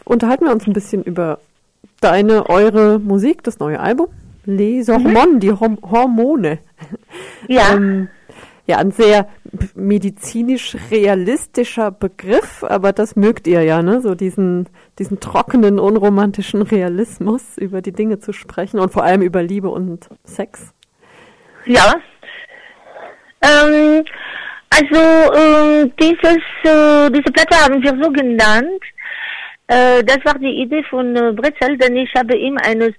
unterhalten wir uns ein bisschen über eure Musik, das neue Album. Les Hormones, die Hormone. Ja. Ja, ein sehr medizinisch-realistischer Begriff, aber das mögt ihr ja, ne? So diesen trockenen, unromantischen Realismus, über die Dinge zu sprechen und vor allem über Liebe und Sex. Ja. Diese Platte haben wir so genannt. Das war die Idee von Bretzel, denn ich habe ihm eine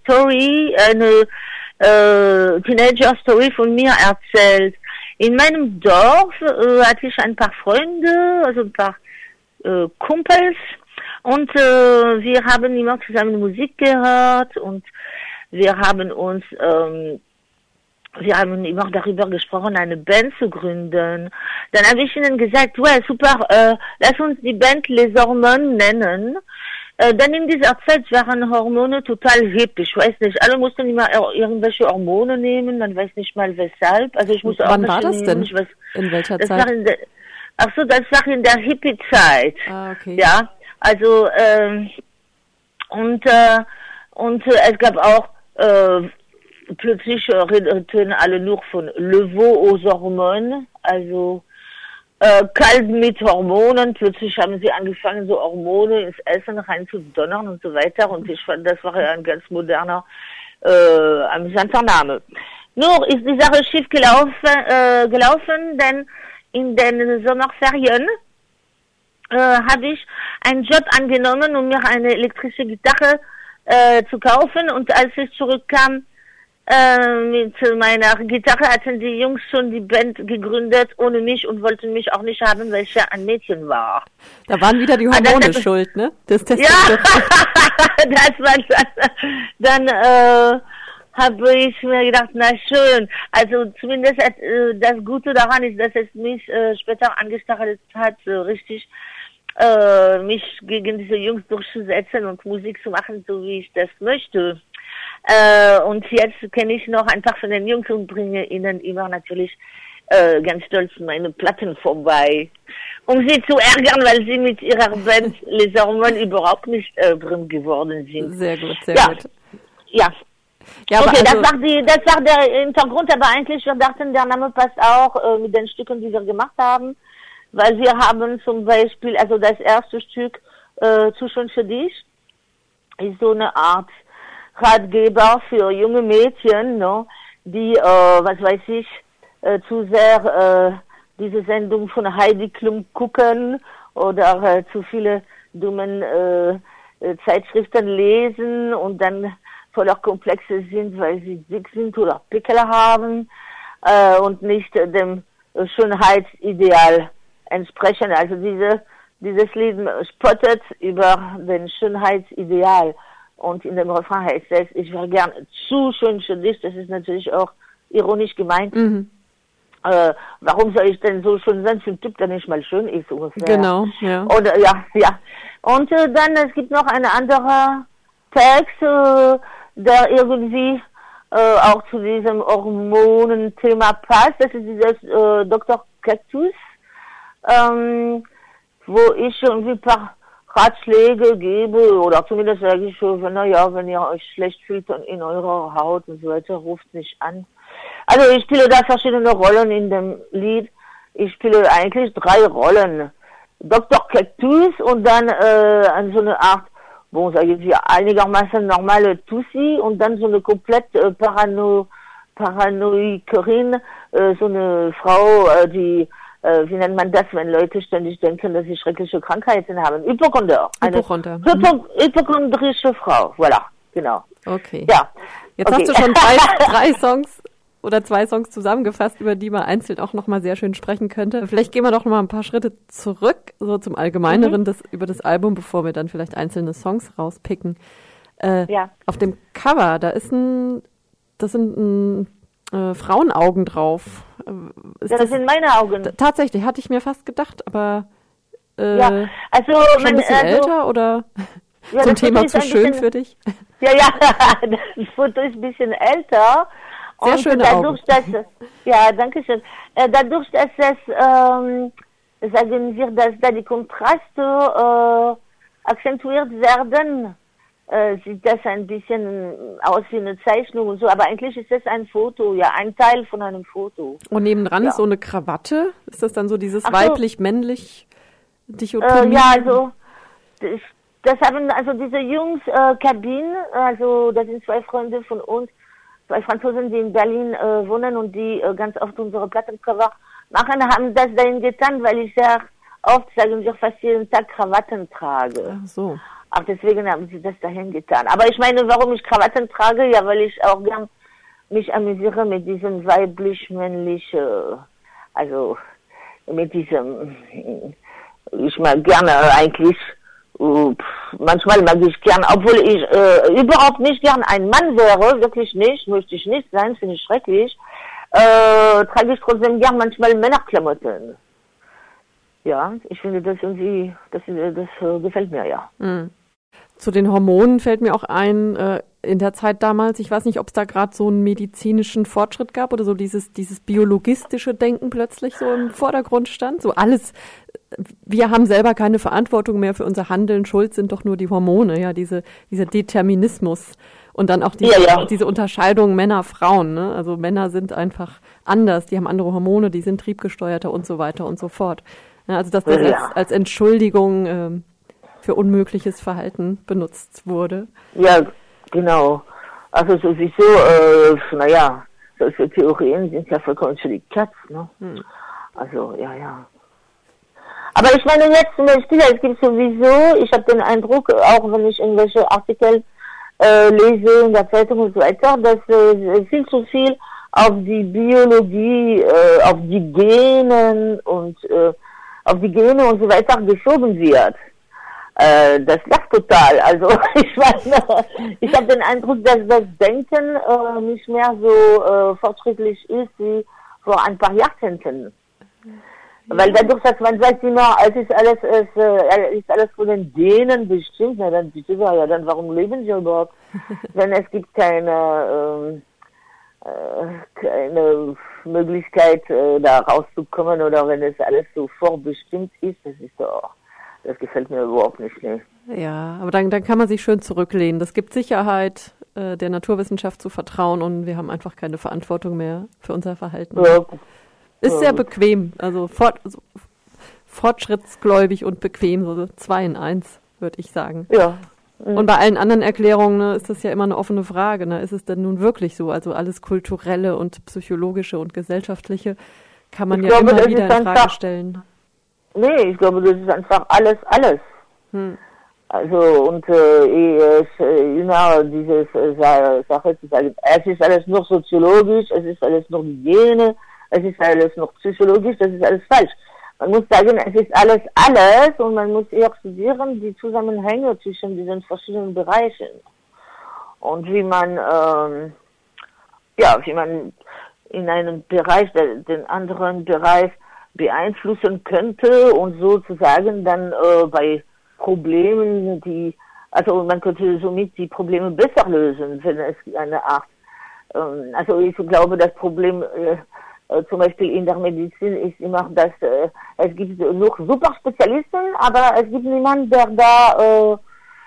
Teenager-Story von mir erzählt. In meinem Dorf hatte ich ein paar Freunde, also ein paar Kumpels, und wir haben immer zusammen Musik gehört und wir haben immer darüber gesprochen, eine Band zu gründen. Dann habe ich ihnen gesagt, well, super, lass uns die Band Les Hormones nennen. Dann in dieser Zeit waren Hormone total hip. Ich weiß nicht, alle mussten immer irgendwelche Hormone nehmen, man weiß nicht mal weshalb. Also ich musste Wann auch war das nehmen. denn? In welcher Zeit? Das war in der Hippie-Zeit. Ah, okay. Ja, also und es gab auch plötzlich redeten alle nur von Le Veau aux Hormones, also kalt mit Hormonen. Plötzlich haben sie angefangen, so Hormone ins Essen reinzudonnern und so weiter. Und ich fand, das war ja ein ganz moderner, amüsanter Name. Nur ist die Sache schief gelaufen, denn in den Sommerferien habe ich einen Job angenommen, um mir eine elektrische Gitarre zu kaufen. Und als ich zurückkam mit meiner Gitarre, hatten die Jungs schon die Band gegründet ohne mich und wollten mich auch nicht haben, weil ich ja ein Mädchen war. Da waren wieder die Hormone schuld, ne? Das ja, das war dann habe ich mir gedacht, na schön. Also zumindest das Gute daran ist, dass es mich später angestachelt hat, richtig mich gegen diese Jungs durchzusetzen und Musik zu machen, so wie ich das möchte. Und jetzt kenne ich noch ein paar von den Jungs und bringe ihnen immer natürlich ganz stolz meine Platten vorbei, um sie zu ärgern, weil sie mit ihrer Band Les Hormones überhaupt nicht berühmt geworden sind. Sehr gut, sehr gut. Ja. Ja, okay, also, das war der Hintergrund, aber eigentlich, wir dachten, der Name passt auch mit den Stücken, die wir gemacht haben, weil wir haben zum Beispiel, also das erste Stück, Zu schön für dich, ist so eine Art Ratgeber für junge Mädchen, no, die, was weiß ich, zu sehr diese Sendung von Heidi Klum gucken oder zu viele dummen Zeitschriften lesen und dann voller Komplexe sind, weil sie dick sind oder Pickel haben und nicht dem Schönheitsideal entsprechen. Also dieses Lied spottet über den Schönheitsideal. Und in dem Refrain heißt es, ich wäre gern zu schön für dich. Das ist natürlich auch ironisch gemeint. Mhm. Warum soll ich denn so schön sein für einen Typ, der nicht mal schön ist, ungefähr? Genau, ja. Oder, ja. Und dann, es gibt noch ein anderer Text, der irgendwie auch zu diesem Hormonenthema passt. Das ist dieses Dr. Cactus, wo ich irgendwie ein paar Ratschläge gebe, oder zumindest sage ich so, wenn ihr euch schlecht fühlt in eurer Haut und so weiter, ruft mich an. Also ich spiele da verschiedene Rollen in dem Lied. Ich spiele eigentlich 3 Rollen. Dr. Cactus und dann so eine Art, sage ich ja, einigermaßen normale Tussi und dann so eine komplett Paranoikerin, so eine Frau, die wie nennt man das, wenn Leute ständig denken, dass sie schreckliche Krankheiten haben? Hypochonder. Eine hypochondrische Frau. Voilà, genau. Okay. Ja. Jetzt hast du schon 3 Songs oder 2 Songs zusammengefasst, über die man einzeln auch nochmal sehr schön sprechen könnte. Vielleicht gehen wir doch nochmal ein paar Schritte zurück, so zum Allgemeineren über das Album, bevor wir dann vielleicht einzelne Songs rauspicken. Auf dem Cover, das sind Frauenaugen drauf. Das sind meine Augen. Tatsächlich, hatte ich mir fast gedacht, aber also schon ein bisschen älter oder zum Thema zu schön für dich? Ja, das Foto ist ein bisschen älter. Sehr schöne Augen. Danke schön. Dadurch, dass es, sagen wir, dass da die Kontraste akzentuiert werden, sieht das ein bisschen aus wie eine Zeichnung und so, aber eigentlich ist das ein Foto, ja, ein Teil von einem Foto. Und nebendran ist so eine Krawatte. Ist das dann so dieses weiblich-männlich Dichotomie? Ja, also das haben also diese Jungs Cabine, also das sind zwei Freunde von uns, zwei Franzosen, die in Berlin wohnen und die ganz oft unsere Plattencover machen, haben das dahin getan, weil ich sehr oft, sagen wir, fast jeden Tag Krawatten trage. Ach so. Ach, deswegen haben sie das dahin getan. Aber ich meine, warum ich Krawatten trage? Ja, weil ich auch gern mich amüsiere mit diesem weiblich-männlich, also mit diesem, ich mag gerne eigentlich, manchmal mag ich gern, obwohl ich überhaupt nicht gern ein Mann wäre, wirklich nicht, möchte ich nicht sein, finde ich schrecklich, trage ich trotzdem gern manchmal Männerklamotten. Ja, ich finde das irgendwie, das gefällt mir, ja. Mhm. Zu den Hormonen fällt mir auch ein, in der Zeit damals, ich weiß nicht, ob es da gerade so einen medizinischen Fortschritt gab oder so dieses biologistische Denken plötzlich so im Vordergrund stand. So alles, wir haben selber keine Verantwortung mehr für unser Handeln, schuld sind doch nur die Hormone, ja, dieser Determinismus. Und dann auch diese Unterscheidung Männer-Frauen, ne? Also Männer sind einfach anders, die haben andere Hormone, die sind triebgesteuerter und so weiter und so fort. Ja, also dass das als Entschuldigung für unmögliches Verhalten benutzt wurde. Ja, genau. Also sowieso, solche Theorien sind ja vollkommen für die Katz, ne? Also, ja. Aber ich meine jetzt zum Beispiel, es gibt sowieso, ich habe den Eindruck, auch wenn ich irgendwelche Artikel lese in der Zeitung und so weiter, dass viel zu viel auf die Biologie, auf die Gene und so weiter geschoben wird. Das lacht total. Also ich meine, ich habe den Eindruck, dass das Denken nicht mehr so fortschrittlich ist wie vor ein paar Jahrzehnten. Weil dadurch, dass man sagt immer, es ist alles von den Genen bestimmt, na dann bitte ja, dann warum leben sie überhaupt? Denn es gibt keine Möglichkeit, da rauszukommen, oder wenn es alles so vorbestimmt ist, das gefällt mir überhaupt nicht. Ne? Ja, aber dann kann man sich schön zurücklehnen. Das gibt Sicherheit, der Naturwissenschaft zu vertrauen, und wir haben einfach keine Verantwortung mehr für unser Verhalten. Ja. Ist sehr bequem, also fortschrittsgläubig und bequem, so 2 in 1, würde ich sagen. Ja. Und bei allen anderen Erklärungen, ne, ist das ja immer eine offene Frage. Ne? Ist es denn nun wirklich so? Also alles Kulturelle und Psychologische und Gesellschaftliche kann man immer wieder in Frage stellen. Nee, ich glaube, das ist einfach alles. Also, und immer diese Sache zu sagen, es ist alles nur soziologisch, es ist alles nur Hygiene, es ist alles noch psychologisch, das ist alles falsch. Man muss sagen, es ist alles, und man muss eher studieren die Zusammenhänge zwischen diesen verschiedenen Bereichen. Und wie man in einem Bereich den anderen Bereich beeinflussen könnte und sozusagen dann bei Problemen, man könnte somit die Probleme besser lösen, wenn es eine Art, also ich glaube, das Problem zum Beispiel in der Medizin ist immer, dass es gibt noch Superspezialisten, aber es gibt niemanden, der da,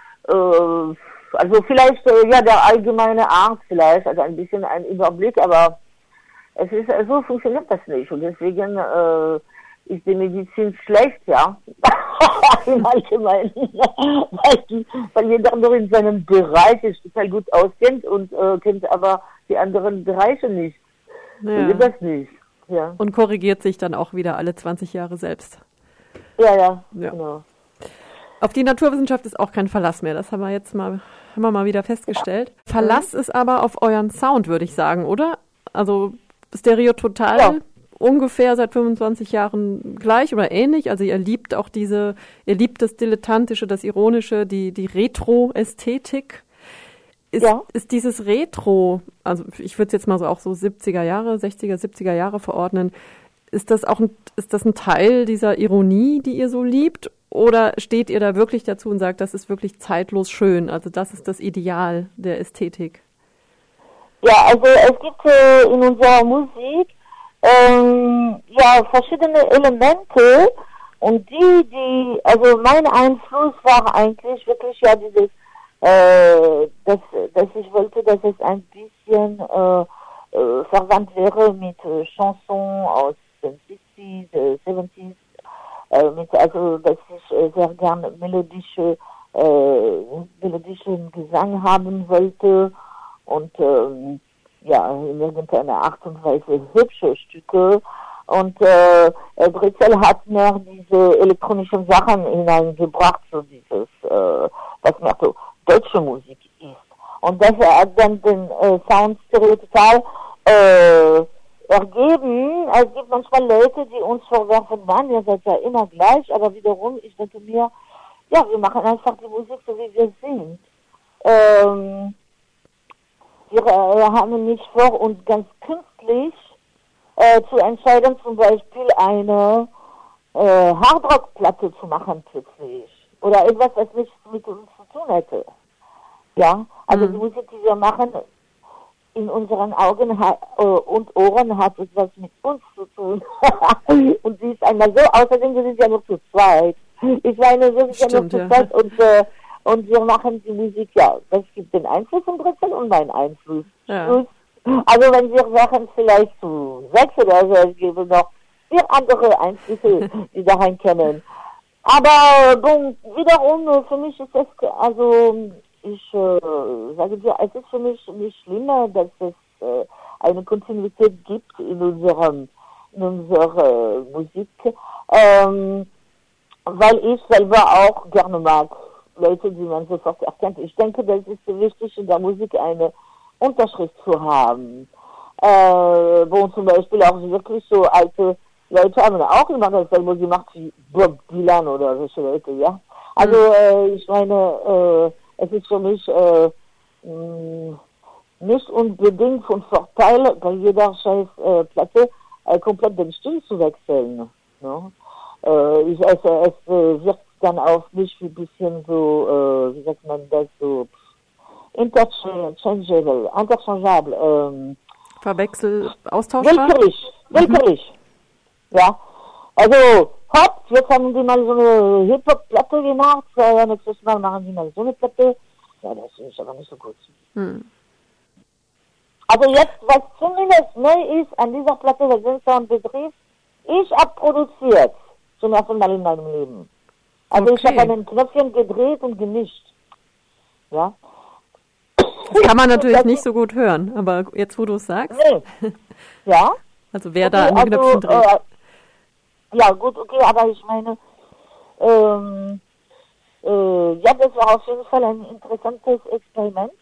also vielleicht der allgemeine Arzt vielleicht, also ein bisschen ein Überblick, aber so funktioniert das nicht, und deswegen ist die Medizin schlecht, ja, im Allgemeinen, weil jeder nur in seinem Bereich sich total gut auskennt und kennt aber die anderen Bereiche nicht. Ja. Das nicht. Ja. Und korrigiert sich dann auch wieder alle 20 Jahre selbst. Ja, genau. Auf die Naturwissenschaft ist auch kein Verlass mehr. Das haben wir mal wieder festgestellt. Ja. Verlass ist aber auf euren Sound, würde ich sagen, oder? Also Stereo Total ungefähr seit 25 Jahren gleich oder ähnlich. Also ihr liebt auch ihr liebt das Dilettantische, das Ironische, die Retro-Ästhetik. Ist dieses Retro, also ich würde es jetzt mal so auch so 70er Jahre, 60er, 70er Jahre verordnen, ist das ein Teil dieser Ironie, die ihr so liebt? Oder steht ihr da wirklich dazu und sagt, das ist wirklich zeitlos schön? Also das ist das Ideal der Ästhetik. Ja, also es gibt in unserer Musik verschiedene Elemente, Und also mein Einfluss war eigentlich wirklich ja dieses, dass ich wollte, dass es ein bisschen verwandt wäre mit Chansons aus den 60s, 70s, also dass ich sehr gern melodischen Gesang haben wollte und ja, in irgendeiner Art und Weise hübsche Stücke. Und Brezel hat mir diese elektronischen Sachen hineingebracht, so dieses, was mehr so deutsche Musik ist. Und das hat dann den Sound total ergeben. Es gibt manchmal Leute, die uns vorwerfen, Mann, ihr seid ja immer gleich, aber wiederum, ich denke mir, ja, wir machen einfach die Musik so, wie wir sind. Wir haben nicht vor, uns ganz künstlich zu entscheiden, zum Beispiel eine Hardrock-Platte zu machen plötzlich. Oder etwas, was nichts mit uns zu tun hätte. Ja, also die Musik, die wir machen, in unseren Augen und Ohren hat etwas mit uns zu tun. Und sie ist einmal so, außerdem wir sind ja nur zu zweit. Ich meine, wir sind ja nur zu zweit und wir machen die Musik, ja, das gibt den Einfluss von Brezel und meinen Einfluss. Ja. Also wenn wir Sachen vielleicht zu 6 oder so, es gäbe noch 4 andere Einflüsse, die da reinkommen. Aber bon, wiederum, für mich ist es, also ich sage dir, es ist für mich nicht schlimmer, dass es eine Kontinuität gibt in unserer Musik, weil ich selber auch gerne mag Leute, die man sofort erkennt. Ich denke, das ist so wichtig, in der Musik eine Unterschrift zu haben. Wo zum Beispiel auch wirklich so alte Leute haben auch immer dasselbe gemacht wie Bob Dylan oder solche Leute, ja. Also ich meine, es ist für mich nicht unbedingt von Vorteil, bei jeder scheiß Platte komplett den Stil zu wechseln. Ne? Es wirkt dann auf mich wie ein bisschen so, wie sagt man das, so interchangeable, austauschbar? Willkürlich. Ja. Also, hopp, jetzt haben die mal so eine Hip-Hop-Platte gemacht, nächstes Mal machen die mal so eine Platte. Ja, das finde ich aber nicht so gut. Also jetzt, was zumindest neu ist an dieser Platte, was den Sound betrifft, ich habe produziert, zum ersten Mal in meinem Leben. Also ich habe an den Knöpfchen gedreht und gemischt. Ja. Das kann man natürlich nicht so gut hören, aber jetzt, wo du es sagst. Nee. Ja. Also wer da an den Knöpfchen dreht. Ja, gut, okay, aber ich meine, ja, das war auf jeden Fall ein interessantes Experiment,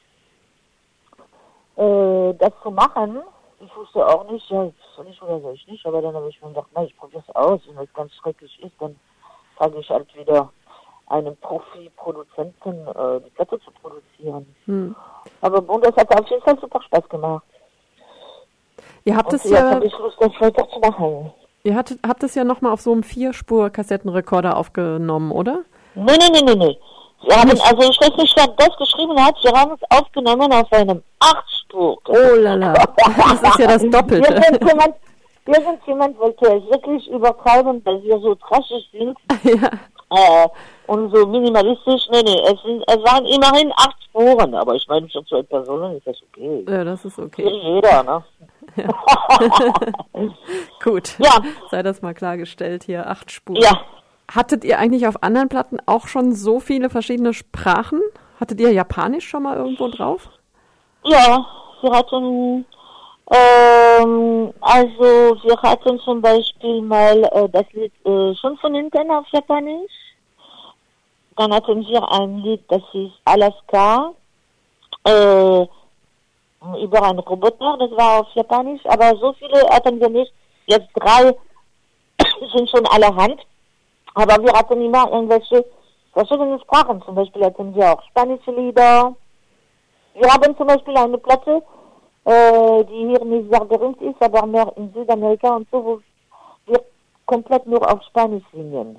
das zu machen. Ich wusste auch nicht, ja, soll ich oder soll ich nicht, aber dann habe ich mir gedacht, na, ich probiere es aus, und wenn es ganz schrecklich ist, dann frage ich halt wieder einen Profi-Produzenten, die Platte zu produzieren. Aber bon, das hat auf jeden Fall super Spaß gemacht. Ihr habt es ja... habe ich Lust, das weiter zu machen. Ihr habt es ja nochmal auf so einem 4-Spur-Kassettenrekorder aufgenommen, oder? Nee. Wir haben, also ich weiß nicht, wer das geschrieben hat, wir haben es aufgenommen auf einem 8-Spur. Oh lala, das ist ja das Doppelte. Jemand wollte es wirklich übertreiben, weil wir so trashig sind. Ja. Und so minimalistisch. Nee, es waren immerhin 8 Spuren, aber ich meine, für 2 Personen ist das okay. Ja, das ist okay. Für jeder, ne? Ja. Gut, ja. Sei das mal klargestellt hier, 8 Spuren. Ja. Hattet ihr eigentlich auf anderen Platten auch schon so viele verschiedene Sprachen? Hattet ihr Japanisch schon mal irgendwo drauf? Ja, wir hatten, wir hatten zum Beispiel mal das Lied schon von hinten auf Japanisch. Dann hatten wir ein Lied, das hieß Alaska, über einen Roboter, das war auf Japanisch, aber so viele hatten wir nicht. Jetzt 3 sind schon allerhand. Aber wir hatten immer irgendwelche verschiedene Sprachen. Zum Beispiel hatten wir auch spanische Lieder. Wir haben zum Beispiel eine Platte, die hier nicht sehr berühmt ist, aber mehr in Südamerika und so, wo wir komplett nur auf Spanisch singen.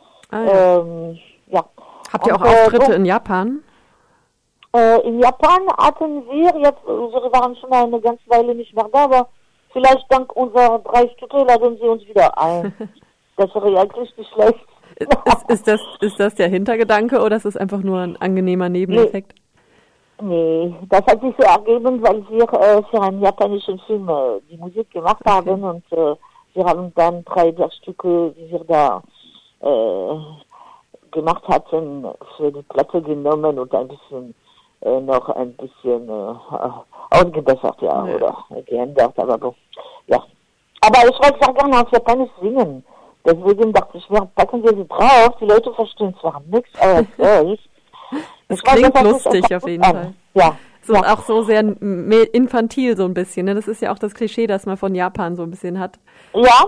Ja. Habt ihr auch Auftritte in Japan? In Japan hatten wir jetzt, wir waren schon eine ganze Weile nicht mehr da, aber vielleicht dank unserer 3 Stücke laden sie uns wieder ein. Das wäre eigentlich nicht schlecht. Ist das der Hintergedanke oder ist es einfach nur ein angenehmer Nebeneffekt? Nee, das hat sich so ergeben, weil wir für einen japanischen Film die Musik gemacht haben und wir haben dann 3 der Stücke, die wir da gemacht hatten, für die Platte genommen und ein bisschen noch ein bisschen ausgebessert, oder geändert, aber so, ja. Aber ich wollte sehr gerne auf Japanisch singen. Deswegen dachte ich, wir packen wir sie drauf. Die Leute verstehen zwar nichts, aber es klingt lustig auf jeden Fall. Ja. So, auch so sehr infantil so ein bisschen. Ne? Das ist ja auch das Klischee, das man von Japan so ein bisschen hat. Ja,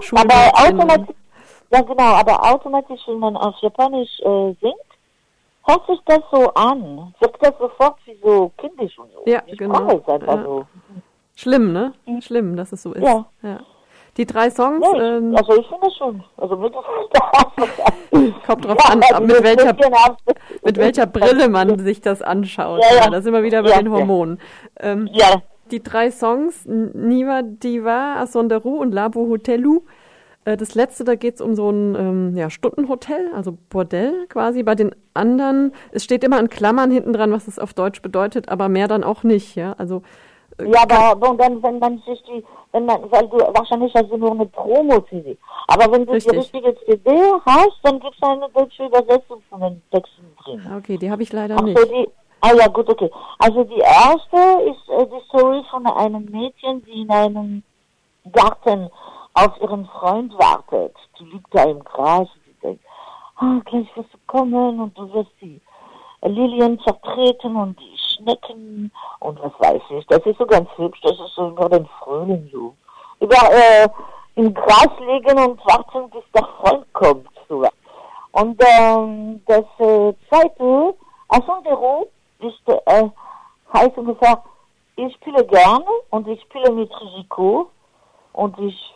aber automatisch, wenn man auf Japanisch singt, hört sich das so an. Wirkt das sofort wie so kindisch und so. Ja, genau. Ist einfach so. Schlimm, ne? Schlimm, dass es so ist. Ja. Die 3 Songs. Ja, also ich finde schon. Also kommt drauf an, mit welcher Brille man sich das anschaut. Ja. Da sind wir wieder bei den Hormonen. Die 3 Songs, Niwa Diva, Asonderu und Labu Hotelu. Das letzte, da geht es um so ein Stundenhotel, also Bordell quasi. Bei den anderen, es steht immer in Klammern hinten dran, was es auf Deutsch bedeutet, aber mehr dann auch nicht, ja. Also aber dann, weil du wahrscheinlich hast du nur eine Promo-CD. Aber wenn du die richtige CD hast, dann gibt es eine deutsche Übersetzung von den Texten drin. Okay, die habe ich leider nicht. Ja, gut, okay. Also die erste ist die Story von einem Mädchen, die in einem Garten auf ihren Freund wartet. Die liegt da im Gras und die denkt, gleich wirst du kommen und du wirst die Lilien zertreten und die Schnecken und was weiß ich. Das ist so ganz hübsch, das ist so über den Frühling so. Im Gras liegen und warten, bis der Freund kommt. So. Und das zweite, Asonderu, heißt ungefähr, ich spiele gerne und ich spiele mit Risiko und ich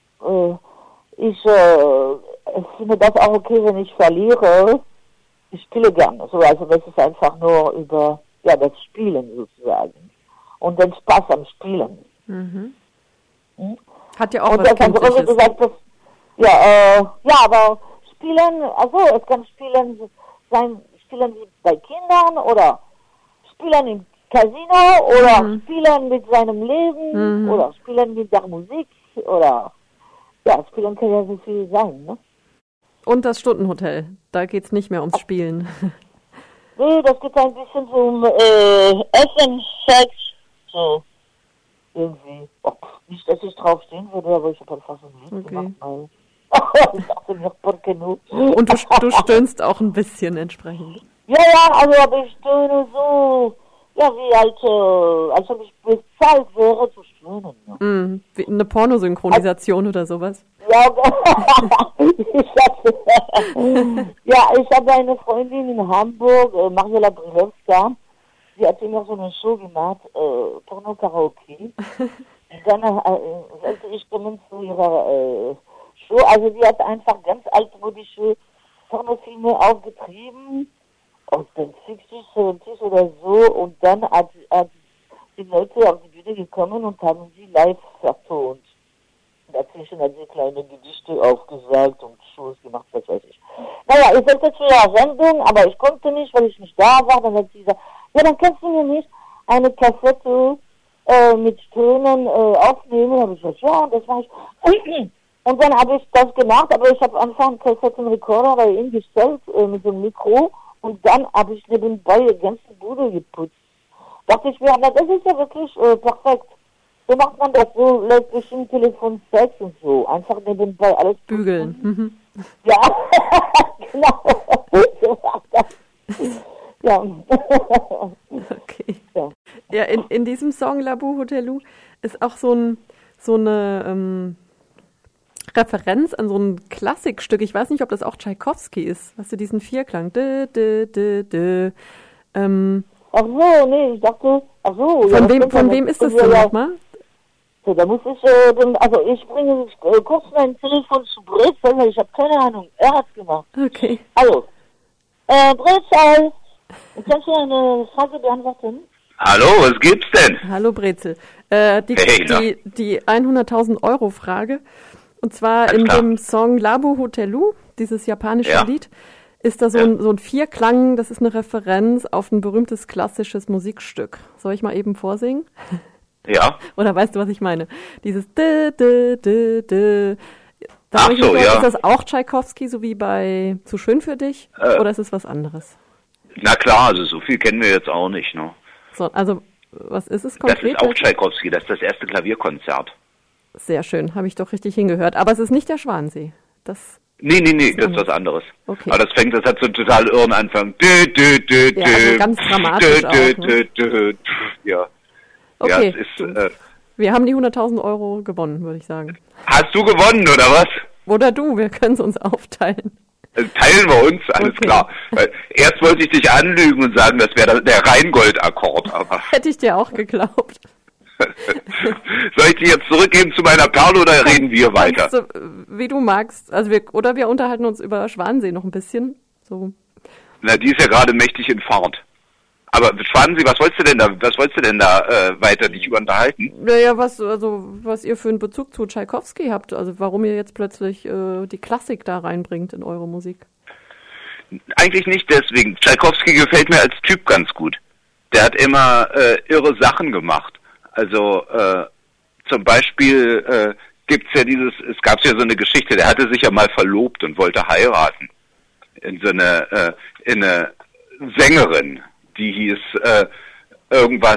finde das auch okay, wenn ich verliere. Ich spiele gerne. So, also das ist einfach nur über das Spielen sozusagen. Und den Spaß am Spielen. Mhm. Hat ja auch und was Kindliches. Gesagt, aber Spielen, also es kann Spielen wie bei Kindern oder Spielen im Casino oder Spielen mit seinem Leben oder Spielen mit der Musik oder Spielen kann ja so viel sein, ne? Und das Stundenhotel, da geht's nicht mehr ums Spielen. Nee, das geht ein bisschen so um Essen, Sex, so irgendwie. Nicht, dass ich draufstehen würde, aber ich habe einfach so ein Lied gemacht. Ich dachte mir, porque no. Und du stöhnst auch ein bisschen entsprechend. Ja, also aber ich stöhne so, wie als ob ich bezahlt wäre zu stöhnen. Ja. Wie eine Pornosynchronisation oder sowas. Ich habe eine Freundin in Hamburg, Marjola Brilewska, die hat immer so eine Show gemacht, Porno-Karaoke. Dann sollte ich kommen zu ihrer Show, also die hat einfach ganz altmodische Pornofilme aufgetrieben, aus den 60s, 70s oder so, und dann hat die Leute auf die Bühne gekommen und haben sie live vertont. Dazwischen hat sie kleine Gedichte aufgesagt und Shows gemacht, was weiß ich. Naja, ich wollte zu der Sendung, aber ich konnte nicht, weil ich nicht da war. Dann hat sie gesagt, dann kannst du mir nicht eine Kassette mit Tönen aufnehmen. Da habe ich gesagt, ja, das mache ich. Und dann habe ich das gemacht, aber ich habe einfach einen Kassettenrekorder bei ihm gestellt mit so einem Mikro und dann habe ich nebenbei die ganze Bude geputzt. Dachte ich mir, aber das ist ja wirklich perfekt. So macht man das, so läuft bestimmt Telefonsex und so. Einfach nebenbei alles bügeln. Ja, genau. So macht das. Ja. Okay. Ja, in diesem Song Labu Hotelu ist auch so eine Referenz an so ein Klassikstück. Ich weiß nicht, ob das auch Tschaikowski ist. Hast du diesen Vierklang? Ach so, nee, ich dachte, Von wem ist das denn nochmal? So, da muss ich, ich bringe kurz mein Telefon zu Brezel, weil ich habe keine Ahnung. Er hat's gemacht. Okay. Hallo. Brezel, kannst du eine Frage beantworten? Hallo, was gibt's denn? Hallo Brezel. Die 100.000 Euro Frage. Und zwar in dem Song Labu Hotelu, dieses japanische Ja. Lied, ist da so ein Vierklang, das ist eine Referenz auf ein berühmtes klassisches Musikstück. Soll ich mal eben vorsingen? Ja. Oder weißt du, was ich meine? Dieses dü, dü, dü, dü. Da Ach hab ich so, gedacht, ja. Ist das auch Tschaikowski, so wie bei Zu schön für dich? Oder ist es was anderes? Na klar, also so viel kennen wir jetzt auch nicht, ne? So, also, was ist es Das konkret? ist auch Tschaikowski, das ist das erste Klavierkonzert. Sehr schön, habe ich doch richtig hingehört. Aber es ist nicht der Schwansee. Das, Nee, das ist was anderes. Okay. Aber das hat so einen total irren Anfang. Ja, also ganz dramatisch auch, ne? Ja. Okay. Ja, es ist, wir haben die 100.000 Euro gewonnen, würde ich sagen. hast du gewonnen, oder was? Oder du, wir können es uns aufteilen. Teilen wir uns, alles Okay. klar. Weil erst wollte ich dich anlügen und sagen, das wäre der Rheingold-Akkord, aber Hätte ich dir auch geglaubt. soll ich dich jetzt zurückgeben zu meiner Perle oder reden wir weiter? Kannst du, wie du magst. Also wir unterhalten uns über Schwansee noch ein bisschen. So. Na, die ist ja gerade mächtig in Fahrt. Aber Schwansee, was wolltest du denn da weiter dich über unterhalten? Naja, was ihr für einen Bezug zu Tschaikowski habt, also warum ihr jetzt plötzlich die Klassik da reinbringt in eure Musik. Eigentlich nicht deswegen. Tschaikowski gefällt mir als Typ ganz gut. Der hat immer irre Sachen gemacht. Also zum Beispiel es gab ja so eine Geschichte, der hatte sich ja mal verlobt und wollte heiraten. In eine Sängerin, die hieß irgendwas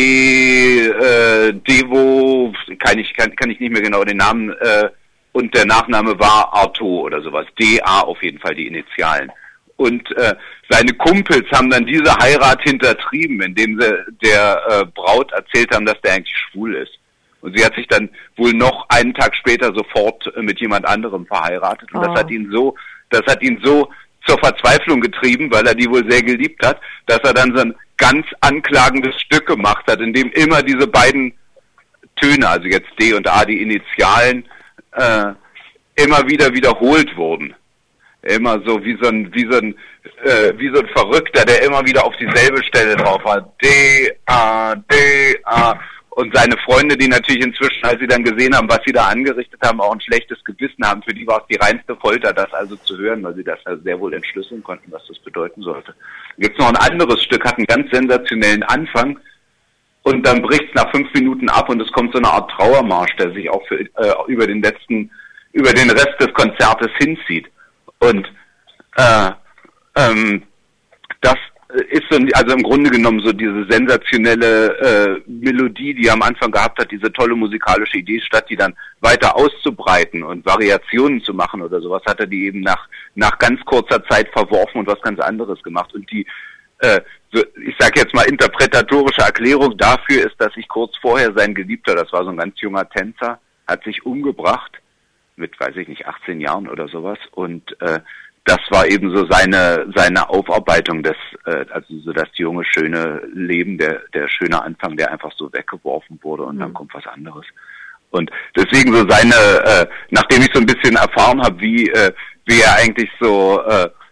Devo, kann ich nicht mehr genau den Namen, und der Nachname war Artaud oder sowas. DA auf jeden Fall, die Initialen. Und seine Kumpels haben dann diese Heirat hintertrieben, indem sie der Braut erzählt haben, dass der eigentlich schwul ist. Und sie hat sich dann wohl noch einen Tag später sofort mit jemand anderem verheiratet. Und das hat ihn so zur Verzweiflung getrieben, weil er die wohl sehr geliebt hat, dass er dann so ein ganz anklagendes Stück gemacht hat, in dem immer diese beiden Töne, also jetzt D und A, die Initialen, immer wieder wiederholt wurden. Immer so wie so ein Verrückter, der immer wieder auf dieselbe Stelle drauf war. D, A, D, A. Und seine Freunde, die natürlich inzwischen, als sie dann gesehen haben, was sie da angerichtet haben, auch ein schlechtes Gewissen haben. Für die war es die reinste Folter, das also zu hören, weil sie das also sehr wohl entschlüsseln konnten, was das bedeuten sollte. Dann gibt's noch ein anderes Stück, hat einen ganz sensationellen Anfang und dann bricht's nach 5 Minuten ab und es kommt so eine Art Trauermarsch, der sich auch über den Rest des Konzertes hinzieht. Und das ist so, also im Grunde genommen so diese sensationelle Melodie, die er am Anfang gehabt hat, diese tolle musikalische Idee, statt die dann weiter auszubreiten und Variationen zu machen oder sowas, hat er die eben nach ganz kurzer Zeit verworfen und was ganz anderes gemacht. Und die, ich sage jetzt mal, interpretatorische Erklärung dafür ist, dass sich kurz vorher sein Geliebter, das war so ein ganz junger Tänzer, hat sich umgebracht mit, weiß ich nicht, 18 Jahren oder sowas und das war eben so seine Aufarbeitung also so das junge, schöne Leben, der schöne Anfang, der einfach so weggeworfen wurde und dann kommt was anderes. Und deswegen so nachdem ich so ein bisschen erfahren habe, wie er eigentlich so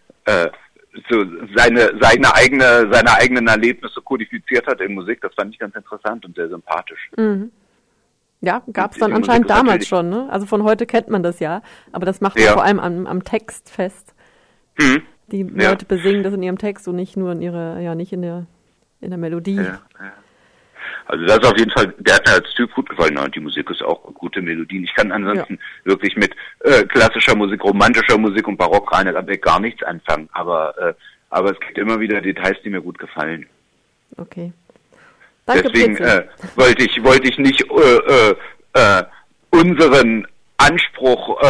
seine eigenen Erlebnisse kodifiziert hat in Musik, das fand ich ganz interessant und sehr sympathisch. Mhm. Ja, gab's dann anscheinend damals schon, ne? Also von heute kennt man das ja, aber das macht man vor allem am Text fest. Die Leute besingen das in ihrem Text und nicht nur nicht in der Melodie. Ja. Also das ist auf jeden Fall, der hat mir als Typ gut gefallen und die Musik ist auch gute Melodien. Ich kann ansonsten wirklich mit klassischer Musik, romantischer Musik und Barock gar nichts anfangen, aber es gibt immer wieder Details, die mir gut gefallen. Okay. Danke, deswegen wollte ich nicht unseren Anspruch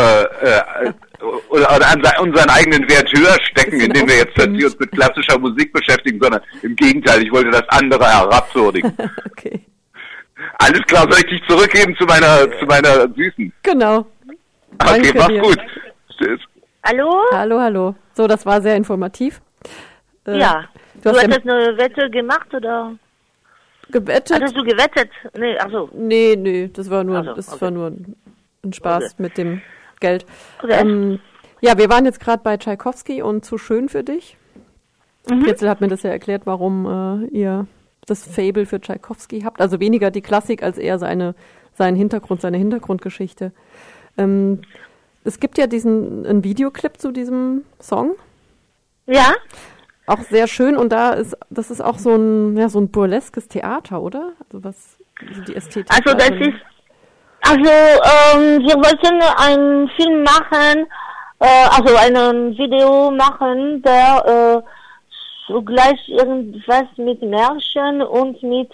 oder unseren eigenen Wert höher stecken, indem wir jetzt uns mit klassischer Musik beschäftigen, sondern im Gegenteil, ich wollte das andere herabwürdigen. Okay. Alles klar, soll ich dich zurückgeben zu meiner Süßen? Genau. Okay, mach's gut. Tschüss. Hallo? Hallo. So, das war sehr informativ. Ja. Du hattest eine Wette gemacht, oder? Gewettet? Hattest du gewettet? Nee, ach so. Nee, das war nur, war nur ein Spaß mit dem Geld. Okay. Ja, wir waren jetzt gerade bei Tschaikowski und Zu schön für dich. Kretzel hat mir das ja erklärt, warum ihr das Faible für Tschaikowski habt. Also weniger die Klassik als eher seinen Hintergrund, seine Hintergrundgeschichte. Es gibt ja einen Videoclip zu diesem Song. Ja. Auch sehr schön und das ist auch so ein burleskes Theater, oder? Also die Ästhetik. Also wir wollten einen Film machen, ein Video machen, der zugleich irgendwas mit Märchen und mit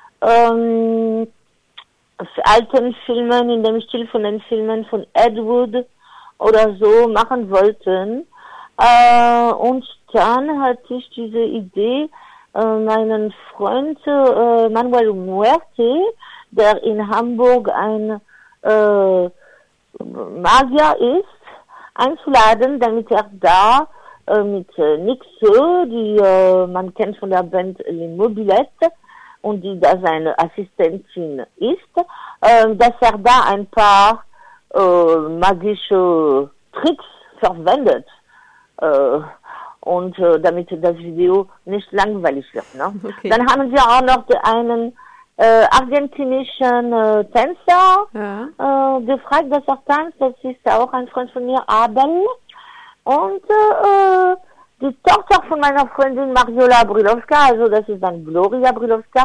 alten Filmen in dem Stil von den Filmen von Ed Wood oder so machen wollten. Und dann hatte ich diese Idee, meinen Freund Manuel Muerte, der in Hamburg ein Magier ist, einzuladen, damit er da mit Nixe, die man kennt von der Band Les Mobilettes und die da seine Assistentin ist, dass er da ein paar magische Tricks verwendet. Und damit das Video nicht langweilig wird. Ne? Okay. Dann haben wir auch noch einen argentinischen Tänzer gefragt, dass er tanzt. Das ist auch ein Freund von mir, Abel. Und die Tochter von meiner Freundin Mariola Brylowska, also das ist dann Gloria Brylowska,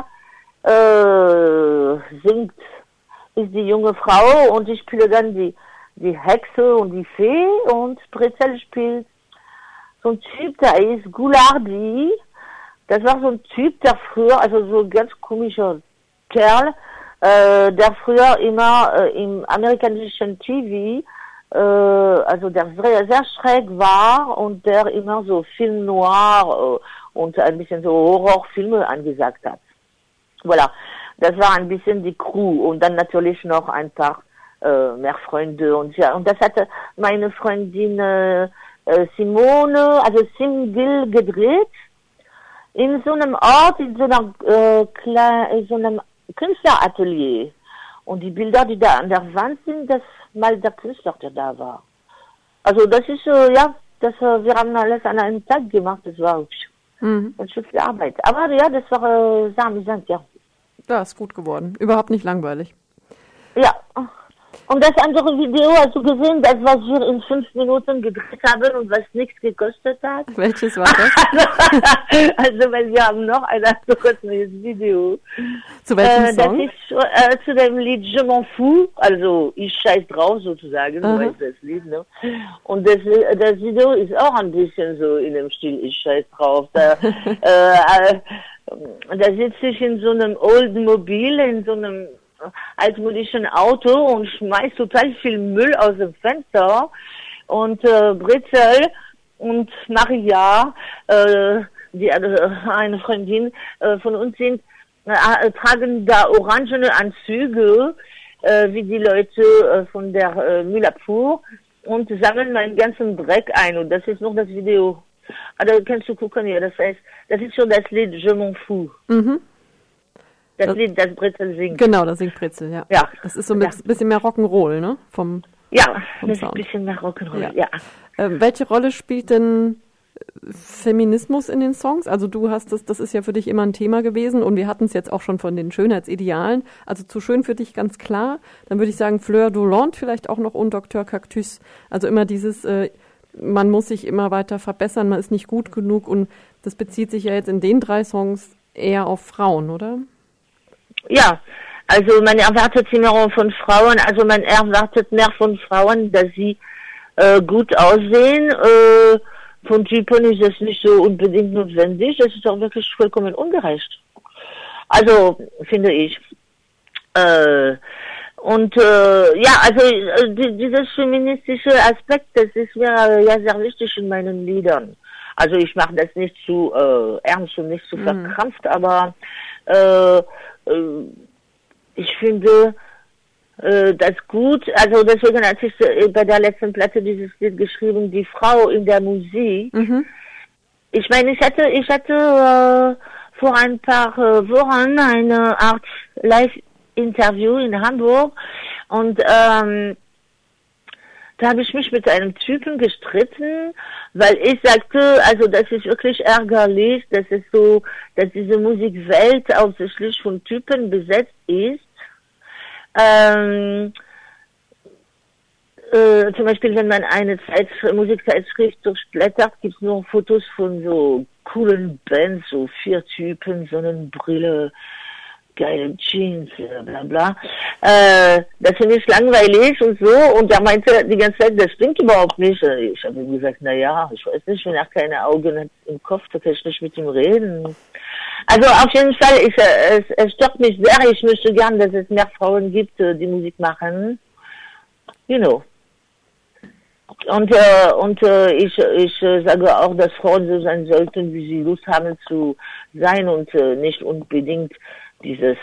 ist die junge Frau und ich spiele dann die Hexe und die Fee und Brezel spielt so ein Typ, der ist Goulardi. Das war so ein Typ, der früher, also so ein ganz komischer Kerl, der früher immer im amerikanischen TV, also der sehr schräg war und der immer so Film noir und ein bisschen so Horrorfilme angesagt hat. Voilà, das war ein bisschen die Crew und dann natürlich noch ein paar mehr Freunde und ja, und das hatte meine Freundin Simone, also Simgil gedreht, in so einem Ort, in so einem Künstleratelier. Und die Bilder, die da an der Wand sind, das mal der Künstler, der da war. Also das ist, wir haben alles an einem Tag gemacht, das war ganz schön viel Arbeit. Aber ja, das war sehr amüsant, ja. Ja, ist gut geworden. Überhaupt nicht langweilig. Ja. Und das andere Video, hast du gesehen, das, was wir in 5 Minuten gedreht haben und was nichts gekostet hat? Welches war das? Also, weil wir haben noch ein anderes neues Video. Zu welchem Song? Das ist zu dem Lied Je m'en fous, also ich scheiß drauf sozusagen, so heißt das Lied, ne? Und das Video ist auch ein bisschen so in dem Stil, ich scheiß drauf. Da sitze ich in so einem Oldsmobil, in so einem altmodischen Auto und schmeißt total viel Müll aus dem Fenster und Brezel und Maria, die eine Freundin von uns sind, tragen da orangene Anzüge, wie die Leute von der Müllabfuhr und sammeln meinen ganzen Dreck ein und das ist noch das Video. Also kannst du gucken hier, das heißt, das ist schon das Lied Je m'en fous. Mhm. Das Lied, das Brezel singt. Genau, das singt Brezel, ja. Ja. Das ist so ein bisschen mehr Rock'n'Roll, ne? Vom das ist ein bisschen mehr Rock'n'Roll, ja. Welche Rolle spielt denn Feminismus in den Songs? Also du hast das ist ja für dich immer ein Thema gewesen und wir hatten es jetzt auch schon von den Schönheitsidealen. Also zu schön für dich ganz klar. Dann würde ich sagen Fleur d'Hollande vielleicht auch noch und Dr. Cactus. Also immer dieses, man muss sich immer weiter verbessern, man ist nicht gut genug und das bezieht sich ja jetzt in den 3 Songs eher auf Frauen, oder? Ja, also man erwartet immer von Frauen, also man erwartet mehr von Frauen, dass sie gut aussehen. Von Typen ist das nicht so unbedingt notwendig, das ist auch wirklich vollkommen ungerecht. Also, finde ich. Dieses feministische Aspekt, das ist mir ja sehr wichtig in meinen Liedern. Also ich mache das nicht zu ernst und nicht zu verkrampft, aber ich finde das gut. Also deswegen hatte ich bei der letzten Platte dieses Lied geschrieben, die Frau in der Musik. Mhm. Ich meine, ich hatte vor ein paar Wochen eine Art Live-Interview in Hamburg und da habe ich mich mit einem Typen gestritten, weil ich sagte, also das ist wirklich ärgerlich, dass diese Musikwelt hauptsächlich von Typen besetzt ist. zum Beispiel, wenn man eine Musikzeitschrift durchblättert, gibt es nur Fotos von so coolen Bands, so 4 Typen, Sonnenbrille, geile Jeans, bla bla. Das finde ich langweilig und so. Und er meinte die ganze Zeit, das stimmt überhaupt nicht. Ich habe ihm gesagt, na ja, ich weiß nicht, wenn er keine Augen hat im Kopf, da kann ich nicht mit ihm reden. Also auf jeden Fall, es stört mich sehr. Ich möchte gern, dass es mehr Frauen gibt, die Musik machen. You know. Und ich sage auch, dass Frauen so sein sollten, wie sie Lust haben zu sein und nicht unbedingt sich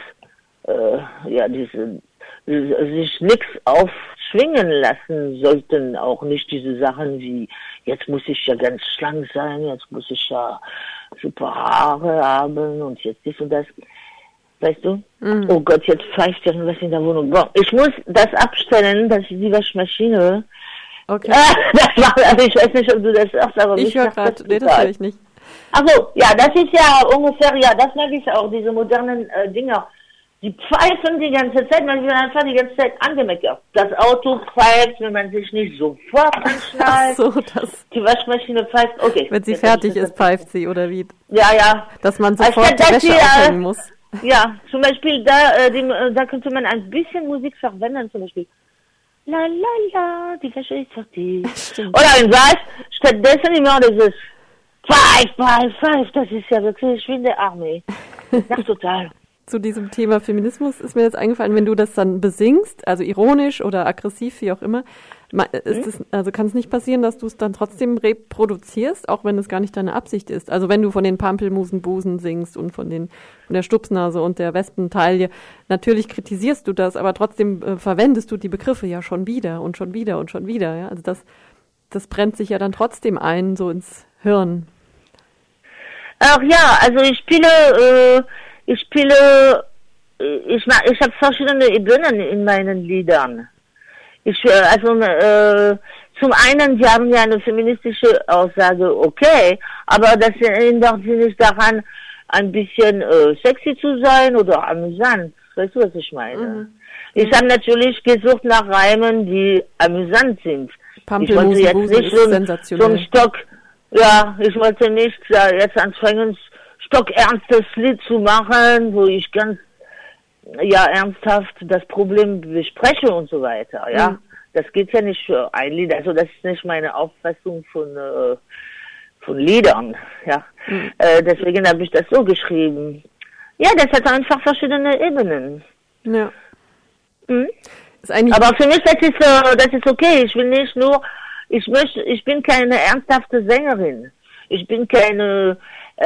nichts aufschwingen lassen sollten, auch nicht diese Sachen wie, jetzt muss ich ja ganz schlank sein, jetzt muss ich ja super Haare haben und jetzt dies und das. Weißt du? Mhm. Oh Gott, jetzt pfeift irgendwas in der Wohnung. Bon, ich muss das abstellen, das ist die Waschmaschine. Okay. Also ich weiß nicht, ob du das hörst, aber ich höre gerade, nee, das höre ich nicht. Also, ja, das ist ja ungefähr, ja, das mag ich auch, diese modernen Dinger. Die pfeifen die ganze Zeit, man wird einfach die ganze Zeit angemeckert. Das Auto pfeift, wenn man sich nicht sofort anschnallt. Ach so, die Waschmaschine pfeift, okay. Wenn sie fertig ist, pfeift sie, oder wie? Ja. Dass man sofort die Wäsche aufhängen muss. Ja, zum Beispiel da könnte man ein bisschen Musik verwenden, zum Beispiel. La la la, die Wäsche ist fertig. Stimmt. Oder ein was? Stattdessen immer dieses Pfeif, das ist ja wirklich wie in der Armee. Das ist total. Zu diesem Thema Feminismus ist mir jetzt eingefallen, wenn du das dann besingst, also ironisch oder aggressiv, wie auch immer, kann es nicht passieren, dass du es dann trotzdem reproduzierst, auch wenn es gar nicht deine Absicht ist. Also wenn du von den Pampelmusenbusen singst und von der Stupsnase und der Wespentaille, natürlich kritisierst du das, aber trotzdem verwendest du die Begriffe ja schon wieder und schon wieder und schon wieder. Ja? Also das brennt sich ja dann trotzdem ein, so ins Hirn. Ach ja, also ich habe verschiedene Ebenen in meinen Liedern. Zum einen, die haben ja eine feministische Aussage, okay, aber das hindert sie nicht daran, ein bisschen sexy zu sein oder amüsant. Weißt du, was ich meine? Mhm. Ich habe natürlich gesucht nach Reimen, die amüsant sind. Ich wollte jetzt nicht so ein Stock, ja, ich wollte nicht jetzt anfangen, stockernstes Lied zu machen, wo ich ganz ernsthaft das Problem bespreche und so weiter, ja. Mhm. Das geht ja nicht für ein Lied, also das ist nicht meine Auffassung von Liedern, ja. Mhm. Deswegen habe ich das so geschrieben. Ja, das hat einfach verschiedene Ebenen. Ja. Mhm. Aber für mich, das ist okay. Ich will nicht nur, ich bin keine ernsthafte Sängerin. Ich bin keine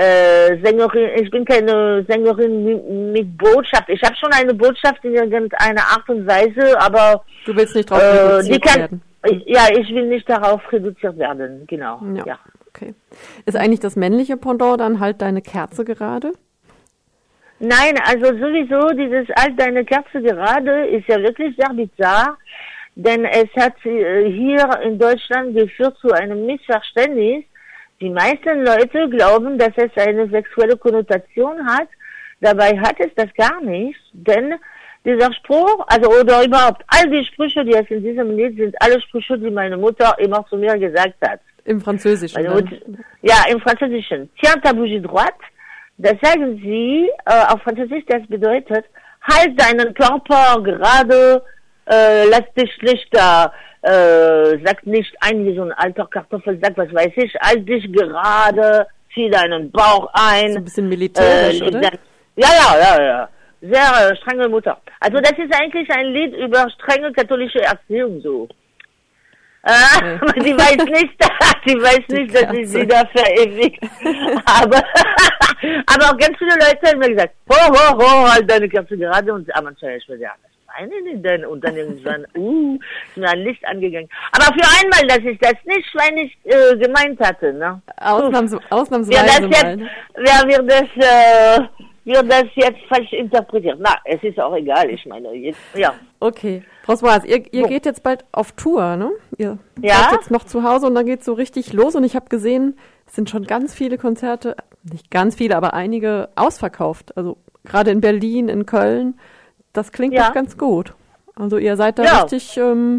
Sängerin mit Botschaft. Ich habe schon eine Botschaft in irgendeiner Art und Weise, aber du willst nicht darauf reduziert werden. Ja, ich will nicht darauf reduziert werden, genau. Ja. Okay. Ist eigentlich das männliche Pendant dann halt deine Kerze gerade? Nein, also sowieso dieses halt deine Kerze gerade ist ja wirklich sehr bizarr, denn es hat hier in Deutschland geführt zu einem Missverständnis. Die meisten Leute glauben, dass es eine sexuelle Konnotation hat. Dabei hat es das gar nicht, denn dieser Spruch, oder überhaupt all die Sprüche, die es in diesem Lied sind, alle Sprüche, die meine Mutter immer zu mir gesagt hat. Im Französischen? Ja, im Französischen. Tiens ta bougie droite. Das sagen sie auf Französisch, das bedeutet, halt deinen Körper gerade, lass dich nicht sag nicht ein wie so ein alter Kartoffelsack, was weiß ich, halt dich gerade, zieh deinen Bauch ein. So ein bisschen militärisch, oder? Ja. Sehr strenge Mutter. Also das ist eigentlich ein Lied über strenge katholische Erziehung, so. Okay. Die weiß nicht, dass ich sie da verewigt. aber ganz viele Leute haben mir gesagt, ho, halt deine Kerze gerade und manchmal ich mir ja, was meine die denn? Und dann irgendwann, ist mir ein Licht angegangen. Aber für einmal, dass ich das nicht schweinig gemeint hatte, ne? Ausnahmsweise mal. Wer wird das jetzt falsch interpretiert? Na, es ist auch egal, ich meine, jetzt, ja. Okay. Frau Smoaz, ihr geht jetzt bald auf Tour, ne? Ihr seid jetzt noch zu Hause und dann geht's so richtig los und ich habe gesehen, es sind schon ganz viele Konzerte, nicht ganz viele, aber einige ausverkauft. Also gerade in Berlin, in Köln, das klingt doch ganz gut. Also ihr seid da richtig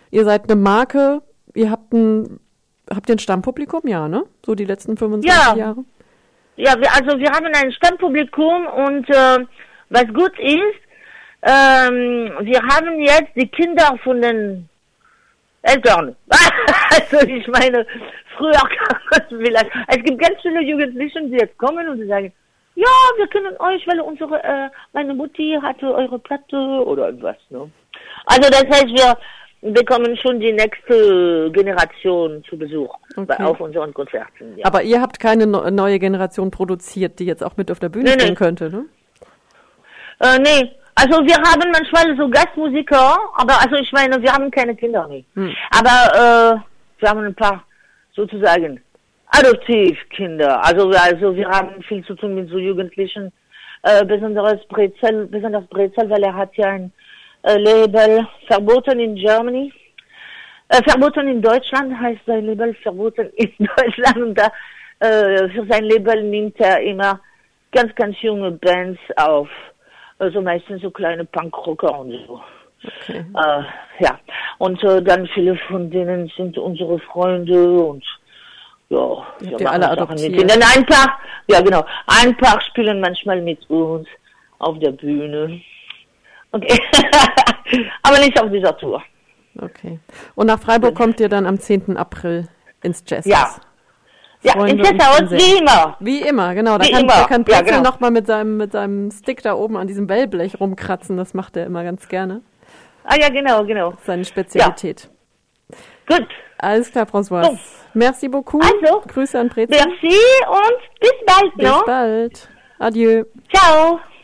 Ihr seid eine Marke, habt ihr ein Stammpublikum? Ja, ne? So die letzten 25 Jahre? Ja, wir haben ein Stammpublikum und was gut ist, wir haben jetzt die Kinder von den Eltern. Also ich meine, früher kam es vielleicht. Es gibt ganz viele Jugendliche, die jetzt kommen und die sagen, ja, wir kennen euch, weil meine Mutti hatte eure Platte oder etwas. Ne? Also das heißt, wir bekommen schon die nächste Generation zu Besuch auf unseren Konzerten. Ja. Aber ihr habt keine neue Generation produziert, die jetzt auch mit auf der Bühne stehen könnte, ne? Nee. Also wir haben manchmal so Gastmusiker, aber also ich meine, wir haben keine Kinder nicht. Aber wir haben ein paar sozusagen Adoptivkinder. Also wir haben viel zu tun mit so Jugendlichen, besonders Brezel, weil er hat ja ein Label verboten in Germany. Verboten in Deutschland heißt sein Label verboten in Deutschland und da für sein Label nimmt er immer ganz, ganz junge Bands auf. Also meistens so kleine Punkrocker und so. Okay. Ja, und dann viele von denen sind unsere Freunde und ja, wir machen alle adoptiert. Mit denen. Ein paar spielen manchmal mit uns auf der Bühne. Okay. Aber nicht auf dieser Tour. Okay. Und nach Freiburg kommt ihr dann am 10. April ins Jazz. Ja. Ja, in Tesshaus, wie immer. Wie immer, genau. Da kann Brezel noch mal mit seinem Stick da oben an diesem Wellblech rumkratzen. Das macht er immer ganz gerne. Ah ja, genau. Das ist seine Spezialität. Ja. Gut. Alles klar, Françoise. So. Merci beaucoup. Also, Grüße an Brezel. Merci und bis bald. Bis bald. Adieu. Ciao.